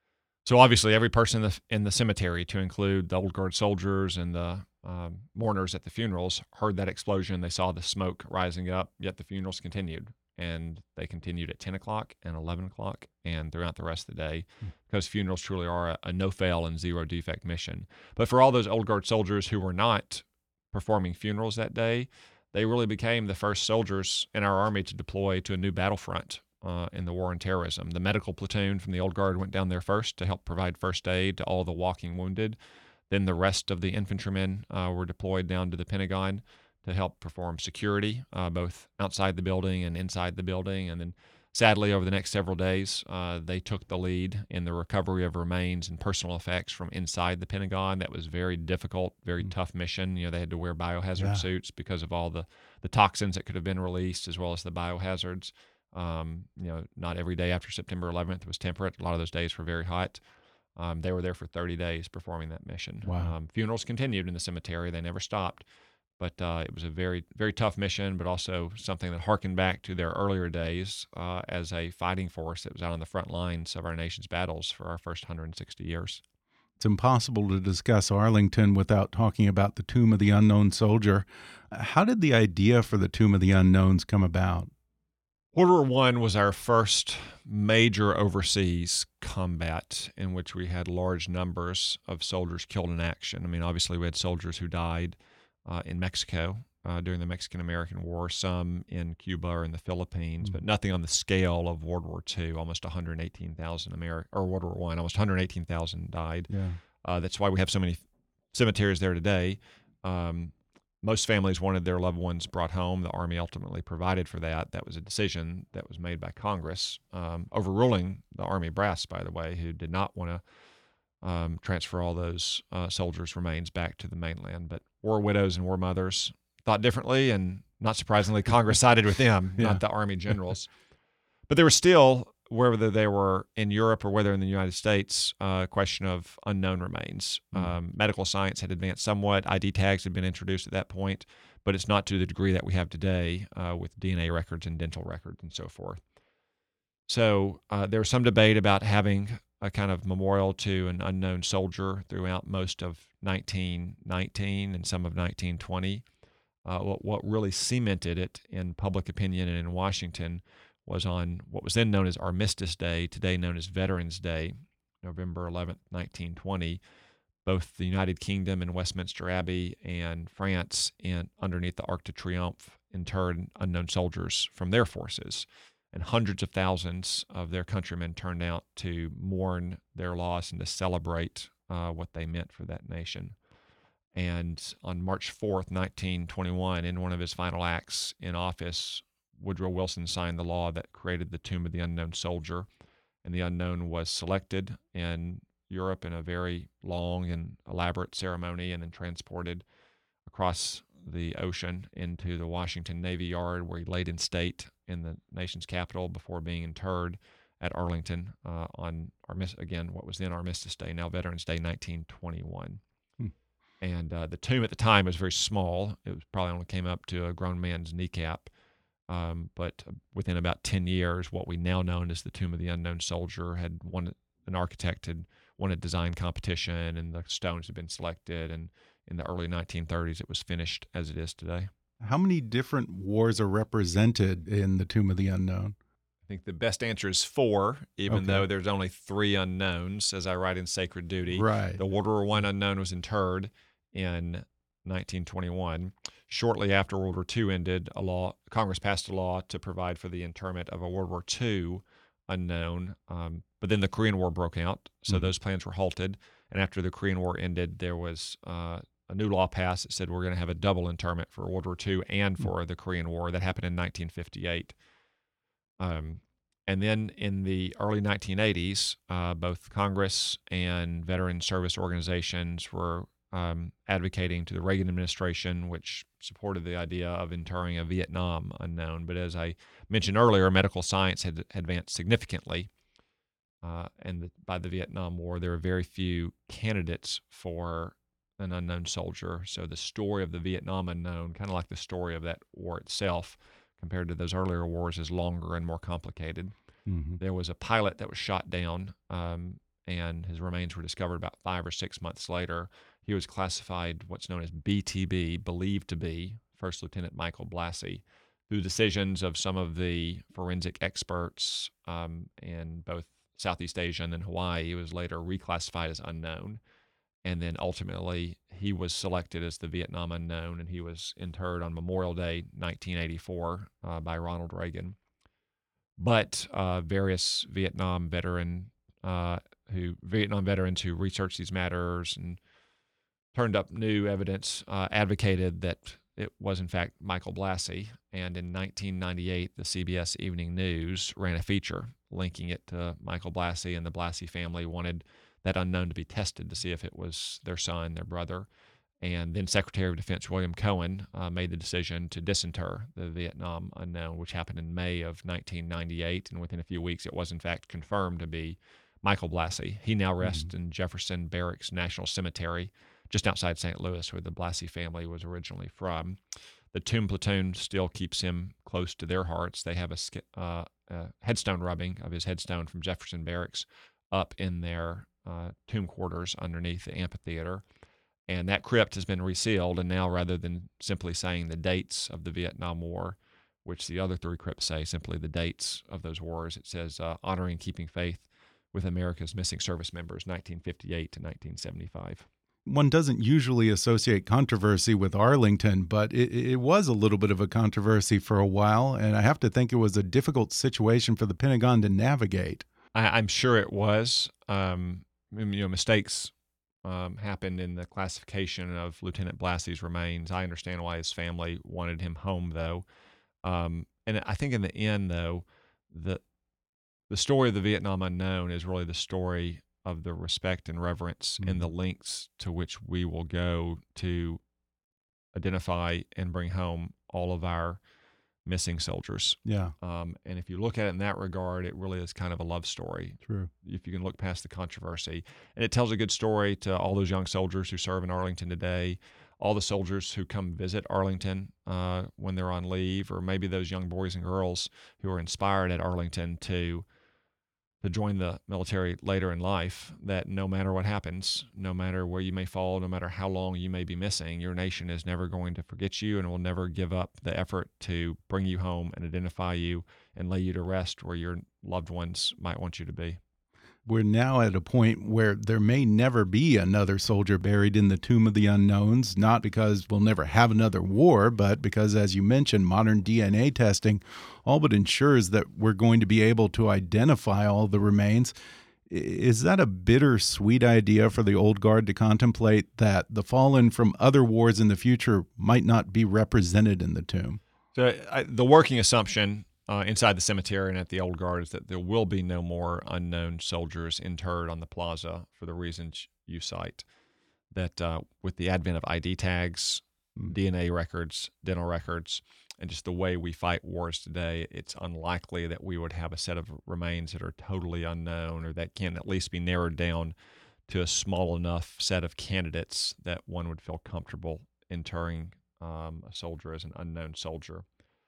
So obviously, every person in the, in the cemetery, to include the Old Guard soldiers and the um, mourners at the funerals, heard that explosion. They saw the smoke rising up, yet the funerals continued. And they continued at ten o'clock and eleven o'clock and throughout the rest of the day, mm-hmm. because funerals truly are a, a no-fail and zero-defect mission. But for all those Old Guard soldiers who were not performing funerals that day, they really became the first soldiers in our Army to deploy to a new battlefront uh, in the war on terrorism. The medical platoon from the Old Guard went down there first to help provide first aid to all the walking wounded. Then the rest of the infantrymen uh, were deployed down to the Pentagon to help perform security, uh, both outside the building and inside the building. And then sadly, over the next several days, uh, they took the lead in the recovery of remains and personal effects from inside the Pentagon. That was very difficult, very mm-hmm. tough mission. You know, they had to wear biohazard yeah. suits because of all the, the toxins that could have been released, as well as the biohazards. Um, you know, not every day after September eleventh was temperate. A lot of those days were very hot. Um, they were there for thirty days performing that mission. Wow. Um, funerals continued in the cemetery. They never stopped. But uh, it was a very, very tough mission, but also something that harkened back to their earlier days uh, as a fighting force that was out on the front lines of our nation's battles for our first one hundred sixty years. It's impossible to discuss Arlington without talking about the Tomb of the Unknown Soldier. How did the idea for the Tomb of the Unknowns come about? World War One was our first major overseas combat in which we had large numbers of soldiers killed in action. I mean, obviously we had soldiers who died Uh, in Mexico uh, during the Mexican-American War, some in Cuba or in the Philippines, mm-hmm. but nothing on the scale of World War Two. Almost one hundred eighteen thousand Ameri- or World War One, almost one hundred eighteen thousand died. Yeah. Uh, that's why we have so many cemeteries there today. Um, most families wanted their loved ones brought home. The Army ultimately provided for that. That was a decision that was made by Congress, um, overruling the Army brass, by the way, who did not want to Um, transfer all those uh, soldiers' remains back to the mainland. But war widows and war mothers thought differently, and not surprisingly, Congress sided with them, yeah. not the Army generals. But there was still, whether they were in Europe or whether in the United States, a uh, question of unknown remains. Mm. Um, medical science had advanced somewhat. I D tags had been introduced at that point, but it's not to the degree that we have today uh, with D N A records and dental records and so forth. So uh, there was some debate about having a kind of memorial to an unknown soldier throughout most of nineteen nineteen and some of nineteen twenty. Uh, what, what really cemented it in public opinion and in Washington was on what was then known as Armistice Day, today known as Veterans Day, November eleventh, nineteen twenty. Both the United Kingdom and Westminster Abbey and France, in, underneath the Arc de Triomphe, interred unknown soldiers from their forces. And hundreds of thousands of their countrymen turned out to mourn their loss and to celebrate uh, what they meant for that nation. And on March fourth, nineteen twenty-one, in one of his final acts in office, Woodrow Wilson signed the law that created the Tomb of the Unknown Soldier. And the unknown was selected in Europe in a very long and elaborate ceremony and then transported across the ocean into the Washington Navy Yard, where he laid in state in the nation's capital before being interred at Arlington uh, on, Armis- again, what was then Armistice Day, now Veterans Day, nineteen twenty-one. Hmm. And uh, the tomb at the time was very small. It was probably only came up to a grown man's kneecap. Um, but within about ten years, what we now know as the Tomb of the Unknown Soldier had won, an architect had won a design competition, and the stones had been selected, and in the early nineteen thirties, it was finished as it is today. How many different wars are represented in the Tomb of the Unknown? I think the best answer is four, even Okay. though there's only three unknowns, as I write in Sacred Duty. Right. The World War One unknown was interred in nineteen twenty-one. Shortly after World War Two ended, a law Congress passed a law to provide for the interment of a World War Two unknown. Um, but then the Korean War broke out, so Mhm. those plans were halted. And after the Korean War ended, there was uh, a new law passed that said we're going to have a double interment for World War Two and for the Korean War. That happened in nineteen fifty-eight. Um, and then in the early nineteen eighties, uh, both Congress and veteran service organizations were um, advocating to the Reagan administration, which supported the idea of interring a Vietnam unknown. But as I mentioned earlier, medical science had advanced significantly. Uh, and the, by the Vietnam War, there were very few candidates for an unknown soldier. So the story of the Vietnam unknown, kind of like the story of that war itself, compared to those earlier wars, is longer and more complicated. Mhm. There was a pilot that was shot down, um, and his remains were discovered about five or six months later. He was classified what's known as B T B, believed to be First Lieutenant Michael Blassie. Through decisions of some of the forensic experts um, in both Southeast Asia and then Hawaii, he was later reclassified as unknown. And then ultimately, he was selected as the Vietnam unknown, and he was interred on Memorial Day, nineteen eighty-four, uh, by Ronald Reagan. But uh, various Vietnam veteran uh, who Vietnam veterans who researched these matters and turned up new evidence uh, advocated that it was in fact Michael Blassie. And in nineteen ninety-eight, the C B S Evening News ran a feature linking it to Michael Blassie, and the Blassie family wanted that unknown to be tested to see if it was their son, their brother. And then Secretary of Defense William Cohen uh, made the decision to disinter the Vietnam unknown, which happened in May of nineteen ninety-eight. And within a few weeks, it was in fact confirmed to be Michael Blassie. He now rests mm-hmm. in Jefferson Barracks National Cemetery, just outside Saint Louis, where the Blassie family was originally from. The Tomb Platoon still keeps him close to their hearts. They have a, uh, a headstone rubbing of his headstone from Jefferson Barracks up in their uh, tomb quarters underneath the amphitheater. And that crypt has been resealed, and now rather than simply saying the dates of the Vietnam War, which the other three crypts say simply the dates of those wars, it says uh, honoring and keeping faith with America's missing service members, nineteen fifty-eight to nineteen seventy-five. One doesn't usually associate controversy with Arlington, but it, it was a little bit of a controversy for a while, and I have to think it was a difficult situation for the Pentagon to navigate. I, I'm sure it was. Um, you know, mistakes um, happened in the classification of Lieutenant Blassie's remains. I understand why his family wanted him home, though. Um, and I think in the end, though, the the story of the Vietnam unknown is really the story of the respect and reverence mm-hmm. and the lengths to which we will go to identify and bring home all of our missing soldiers. Yeah. Um, and if you look at it in that regard, it really is kind of a love story. True. If you can look past the controversy. And it tells a good story to all those young soldiers who serve in Arlington today, all the soldiers who come visit Arlington uh, when they're on leave, or maybe those young boys and girls who are inspired at Arlington to to join the military later in life, that no matter what happens, no matter where you may fall, no matter how long you may be missing, your nation is never going to forget you and will never give up the effort to bring you home and identify you and lay you to rest where your loved ones might want you to be. We're now at a point where there may never be another soldier buried in the Tomb of the Unknowns, not because we'll never have another war, but because, as you mentioned, modern D N A testing all but ensures that we're going to be able to identify all the remains. Is that a bittersweet idea for the old guard to contemplate, that the fallen from other wars in the future might not be represented in the tomb? So I, the working assumption Uh, inside the cemetery and at the old guard is that there will be no more unknown soldiers interred on the plaza for the reasons you cite. That uh, with the advent of I D tags, mm. D N A records, dental records, and just the way we fight wars today, it's unlikely that we would have a set of remains that are totally unknown, or that can at least be narrowed down to a small enough set of candidates that one would feel comfortable interring um, a soldier as an unknown soldier.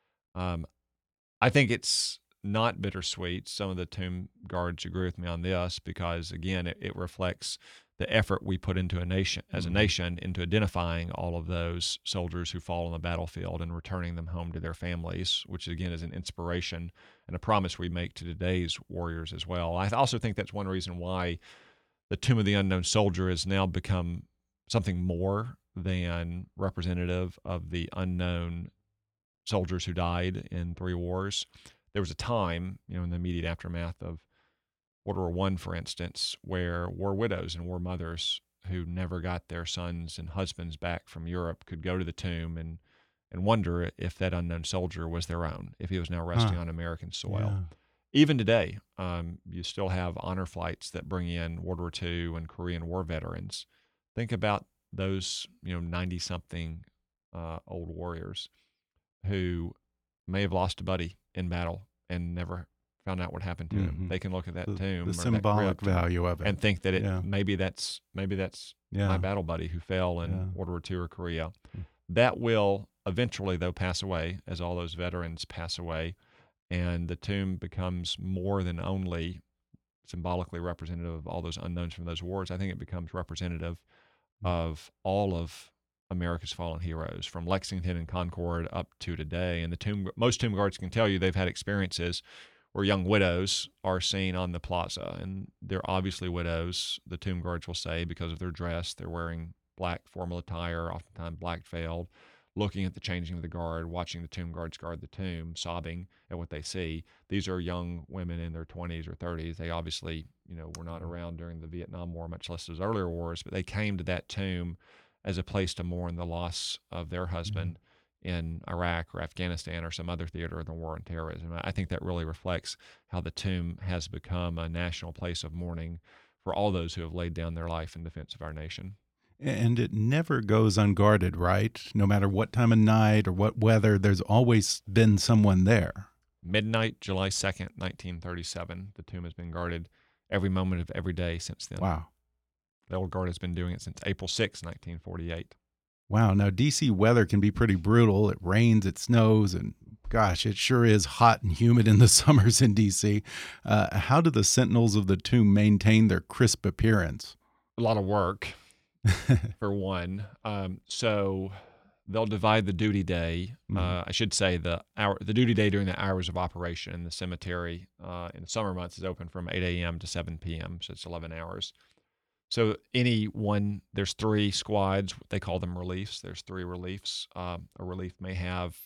Um, I think it's not bittersweet. Some of the tomb guards agree with me on this because, again, it, it reflects the effort we put into a nation as a Mhm. nation into identifying all of those soldiers who fall on the battlefield and returning them home to their families, which again is an inspiration and a promise we make to today's warriors as well. I also think that's one reason why the Tomb of the Unknown Soldier has now become something more than representative of the unknown soldiers who died in three wars. There was a time, you know, in the immediate aftermath of World War One, for instance, where war widows and war mothers who never got their sons and husbands back from Europe could go to the tomb and and wonder if that unknown soldier was their own, if he was now resting Huh. on American soil. Yeah. Even today, um, you still have honor flights that bring in World War Two and Korean War veterans. Think about those, you know, ninety-something uh, old warriors who may have lost a buddy in battle and never found out what happened to him. Mhm. They can look at that The, tomb, the or that symbolic crypt, value of it. and think that it Yeah. maybe that's maybe that's Yeah. my battle buddy who fell in Yeah. World War Two or Korea. Mm. That will eventually, though, pass away as all those veterans pass away, and the tomb becomes more than only symbolically representative of all those unknowns from those wars. I think it becomes representative Mm. of all of America's fallen heroes, from Lexington and Concord up to today. And the tomb, most tomb guards can tell you they've had experiences where young widows are seen on the plaza, and they're obviously widows, the tomb guards will say, because of their dress. They're wearing black formal attire, oftentimes black veiled, looking at the changing of the guard, watching the tomb guards guard the tomb, sobbing at what they see. These are young women in their twenties or thirties. They obviously, you know, were not around during the Vietnam War, much less those earlier wars, but they came to that tomb as a place to mourn the loss of their husband in Iraq or Afghanistan or some other theater of the war on terrorism. I think that really reflects how the tomb has become a national place of mourning for all those who have laid down their life in defense of our nation. And it never goes unguarded, right? No matter what time of night or what weather, there's always been someone there. Midnight, July second, nineteen thirty-seven. The tomb has been guarded every moment of every day since then. Wow. The old guard has been doing it since April sixth, nineteen forty-eight. Wow. Now, D C weather can be pretty brutal. It rains, it snows, and gosh, it sure is hot and humid in the summers in D C. Uh, how do the sentinels of the tomb maintain their crisp appearance? A lot of work, for one. Um, so they'll divide the duty day. Mhm. Uh, I should say the hour, the duty day during the hours of operation in the cemetery uh, in the summer months is open from eight a.m. to seven p.m., so it's eleven hours. So any one, there's three squads. They call them reliefs. There's three reliefs. Uh, a relief may have,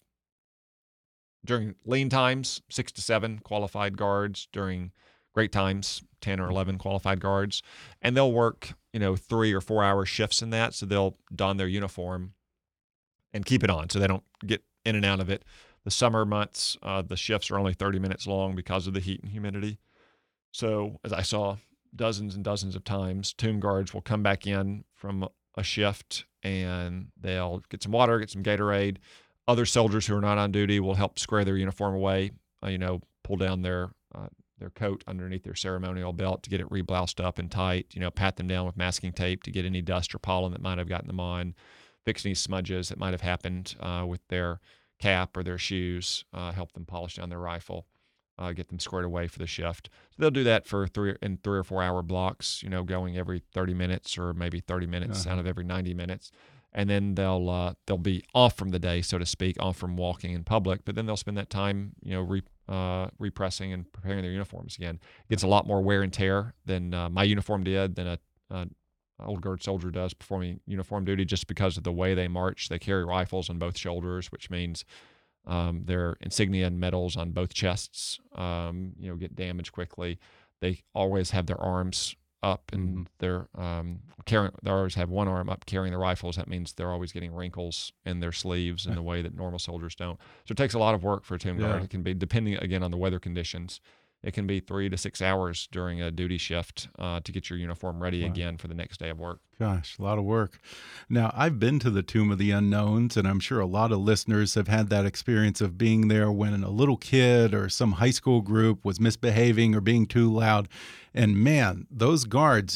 during lean times, six to seven qualified guards. During great times, ten or eleven qualified guards. And they'll work, you know, three or four hour shifts in that. So they'll don their uniform and keep it on so they don't get in and out of it. The summer months, uh, the shifts are only thirty minutes long because of the heat and humidity. So as I saw dozens and dozens of times, tomb guards will come back in from a shift and they'll get some water, get some Gatorade. Other soldiers who are not on duty will help square their uniform away, uh, you know, pull down their uh, their coat underneath their ceremonial belt to get it rebloused up and tight, you know, pat them down with masking tape to get any dust or pollen that might have gotten them on, fix any smudges that might have happened uh, with their cap or their shoes, uh, help them polish down their rifle, uh, get them squared away for the shift. So they'll do that for three in three or four hour blocks, you know, going every thirty minutes or maybe thirty minutes Uh-huh. out of every ninety minutes. And then they'll uh, they'll be off from the day, so to speak, off from walking in public. But then they'll spend that time, you know, re, uh, repressing and preparing their uniforms again. It gets a lot more wear and tear than uh, my uniform did, than a, a old guard soldier does performing uniform duty, just because of the way they march. They carry rifles on both shoulders, which means um, their insignia and medals on both chests, um, you know, get damaged quickly. They always have their arms up and Mhm. they're um, carrying. They always have one arm up carrying the rifles. That means they're always getting wrinkles in their sleeves in the way that normal soldiers don't. So it takes a lot of work for a tomb guard. Yeah. It can be, depending again on the weather conditions, it can be three to six hours during a duty shift uh, to get your uniform ready Wow. again for the next day of work. Gosh, a lot of work. Now, I've been to the Tomb of the Unknowns, and I'm sure a lot of listeners have had that experience of being there when a little kid or some high school group was misbehaving or being too loud. And man, those guards,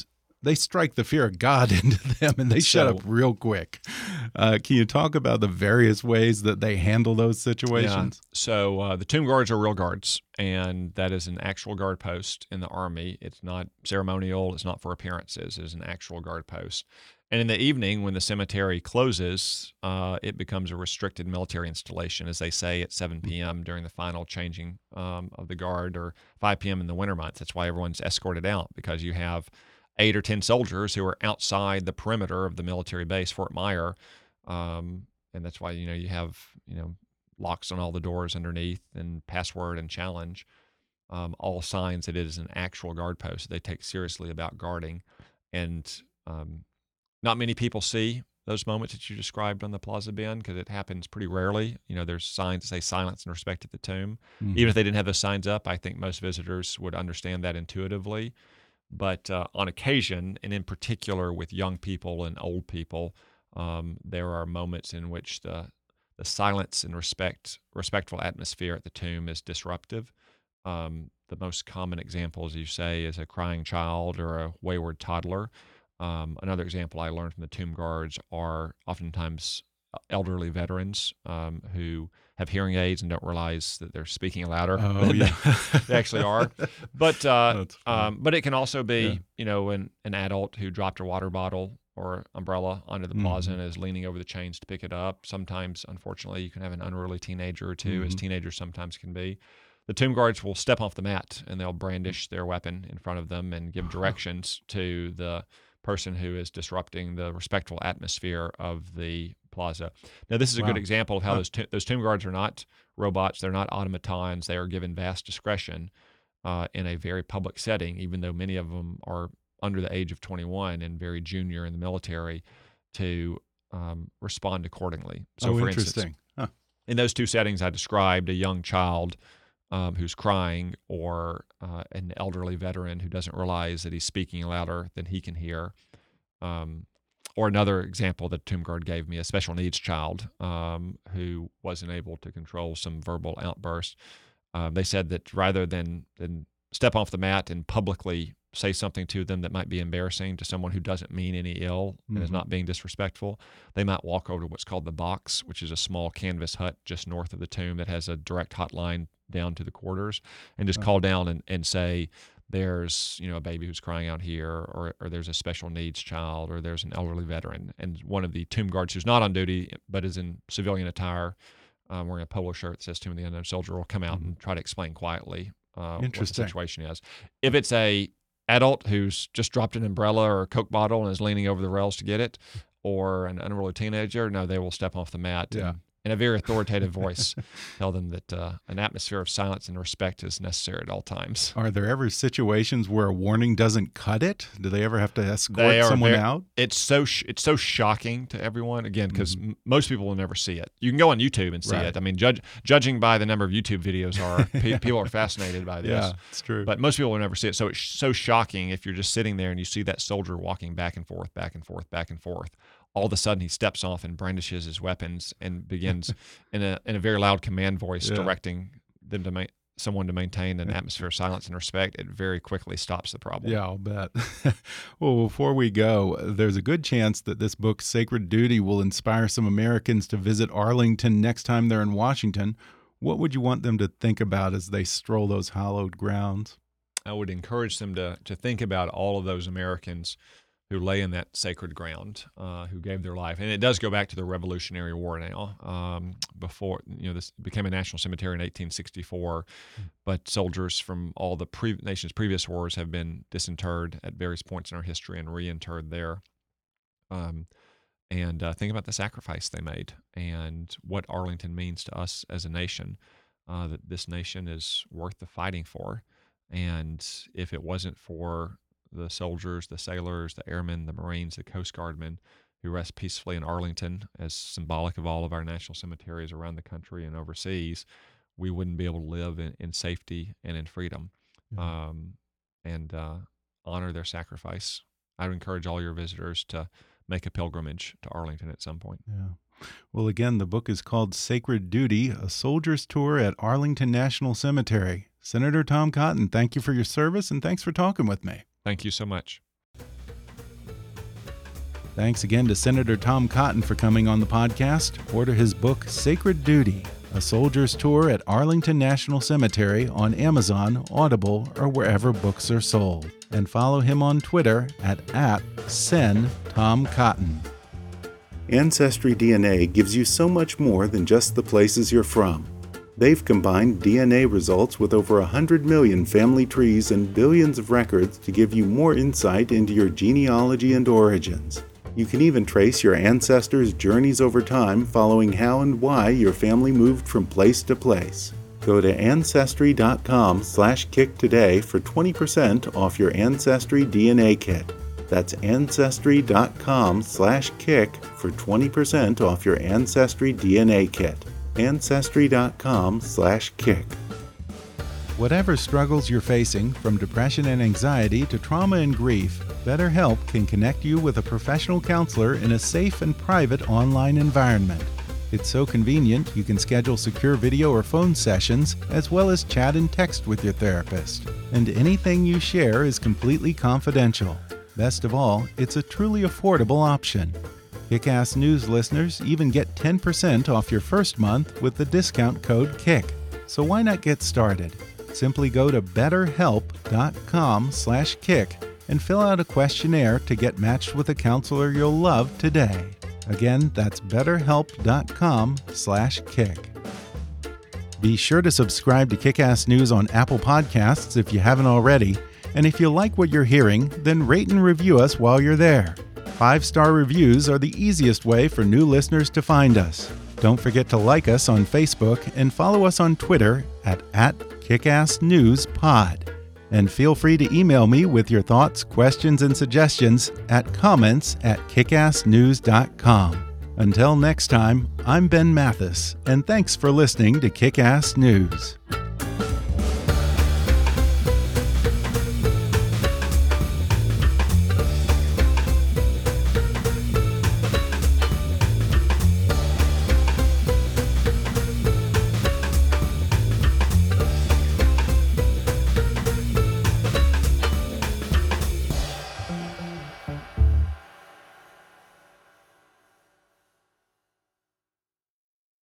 they strike the fear of God into them, and they So- shut up real quick. Uh, can you talk about the various ways that they handle those situations? Yeah. So uh, the tomb guards are real guards, and that is an actual guard post in the Army. It's not ceremonial. It's not for appearances. It's an actual guard post. And in the evening, when the cemetery closes, uh, it becomes a restricted military installation, as they say, at seven p.m. during the final changing um, of the guard, or five p.m. in the winter months. That's why everyone's escorted out, because you have eight or ten soldiers who are outside the perimeter of the military base, Fort Myer, um, and that's why you know you have you know locks on all the doors underneath, and password and challenge, um, all signs that it is an actual guard post they take seriously about guarding. And um, not many people see those moments that you described on the Plaza Bend, because it happens pretty rarely. You know, there's signs that say silence and respect at the tomb. Mhm. Even if they didn't have those signs up, I think most visitors would understand that intuitively. But uh, on occasion, and in particular with young people and old people, um, there are moments in which the the silence and respect, respectful atmosphere at the tomb is disruptive. Um, the most common example, as you say, is a crying child or a wayward toddler. Um, another example I learned from the tomb guards are oftentimes elderly veterans um, who have hearing aids and don't realize that they're speaking louder Oh, than yeah. they, they actually are. But uh, That's funny. um, but it can also be Yeah. you know an, an adult who dropped a water bottle or umbrella onto the plaza Mhm. and is leaning over the chains to pick it up. Sometimes, unfortunately, you can have an unruly teenager or two, as Mhm. teenagers sometimes can be. The tomb guards will step off the mat and they'll brandish their weapon in front of them and give directions to the person who is disrupting the respectful atmosphere of the plaza. Now, this is a Wow. good example of how Huh. those to- those tomb guards are not robots. They're not automatons. They are given vast discretion uh, in a very public setting, even though many of them are under the age of twenty-one and very junior in the military, to um, respond accordingly. So, oh, for interesting. instance, Huh. in those two settings I described, a young child um, who's crying, or uh, an elderly veteran who doesn't realize that he's speaking louder than he can hear. Um, or another example that Tomb Guard gave me, a special needs child um, who wasn't able to control some verbal outburst. Um, they said that rather than, than step off the mat and publicly say something to them that might be embarrassing to someone who doesn't mean any ill and is Mhm. not being disrespectful, they might walk over to what's called the box, which is a small canvas hut just north of the tomb that has a direct hotline down to the quarters, and just Wow. call down and, and say, there's you know a baby who's crying out here, or, or there's a special needs child, or there's an elderly veteran. And one of the tomb guards who's not on duty but is in civilian attire, um, wearing a polo shirt that says Tomb of the Unknown Soldier, will come out Mhm. and try to explain quietly uh, what the Interesting. situation is. If it's a adult who's just dropped an umbrella or a Coke bottle and is leaning over the rails to get it, or an unruly teenager, no, they will step off the mat Yeah. and, in a very authoritative voice, tell them that uh, an atmosphere of silence and respect is necessary at all times. Are there ever situations where a warning doesn't cut it? Do they ever have to escort They are someone very- out? It's so sh- it's so shocking to everyone, again, because m- most people will never see it. You can go on YouTube and see Right. it. I mean, judge, judging by the number of YouTube videos, are pe- people are fascinated by this. Yeah, it's true. But most people will never see it. So it's so shocking if you're just sitting there and you see that soldier walking back and forth, back and forth, back and forth. All of a sudden, he steps off and brandishes his weapons and begins in a in a very loud command voice Yeah. directing them to ma- someone to maintain an atmosphere of silence and respect. It very quickly stops the problem. Yeah, I'll bet. Well, before we go, there's a good chance that this book, Sacred Duty, will inspire some Americans to visit Arlington next time they're in Washington. What would you want them to think about as they stroll those hallowed grounds? I would encourage them to to think about all of those Americans who lay in that sacred ground, uh, who gave their life. And it does go back to the Revolutionary War now. Um, before, you know, this became a national cemetery in eighteen sixty-four, but soldiers from all the pre- nation's previous wars have been disinterred at various points in our history and reinterred there. Um, and uh, think about the sacrifice they made and what Arlington means to us as a nation, uh, that this nation is worth the fighting for. And if it wasn't for the soldiers, the sailors, the airmen, the Marines, the Coast Guardmen who rest peacefully in Arlington, as symbolic of all of our national cemeteries around the country and overseas, we wouldn't be able to live in, in safety and in freedom, Yeah. um, and uh, honor their sacrifice. I would encourage all your visitors to make a pilgrimage to Arlington at some point. Yeah. Well, again, the book is called Sacred Duty, A Soldier's Tour at Arlington National Cemetery. Senator Tom Cotton, thank you for your service, and thanks for talking with me. Thank you so much. Thanks again to Senator Tom Cotton for coming on the podcast. Order his book, Sacred Duty, A Soldier's Tour at Arlington National Cemetery on Amazon, Audible, or wherever books are sold. And follow him on Twitter at, at SenTomCotton. Ancestry D N A gives you so much more than just the places you're from. They've combined D N A results with over one hundred million family trees and billions of records to give you more insight into your genealogy and origins. You can even trace your ancestors' journeys over time, following how and why your family moved from place to place. Go to Ancestry.com slash kick today for twenty percent off your Ancestry D N A kit. That's Ancestry.com slash kick for twenty percent off your Ancestry D N A kit. Ancestry.com slash kick. Whatever struggles you're facing, from depression and anxiety to trauma and grief, BetterHelp can connect you with a professional counselor in a safe and private online environment. It's so convenient you can schedule secure video or phone sessions, as well as chat and text with your therapist. And anything you share is completely confidential. Best of all, it's a truly affordable option. Kick-Ass News listeners even get ten percent off your first month with the discount code KICK. So why not get started? Simply go to betterhelp.com slash kick and fill out a questionnaire to get matched with a counselor you'll love today. Again, that's betterhelp.com slash kick. Be sure to subscribe to Kick-Ass News on Apple Podcasts if you haven't already. And if you like what you're hearing, then rate and review us while you're there. Five-star reviews are the easiest way for new listeners to find us. Don't forget to like us on Facebook and follow us on Twitter at, at KickassNewsPod. And feel free to email me with your thoughts, questions, and suggestions at comments at kickassnews dot com. Until next time, I'm Ben Mathis, and thanks for listening to Kick-Ass News.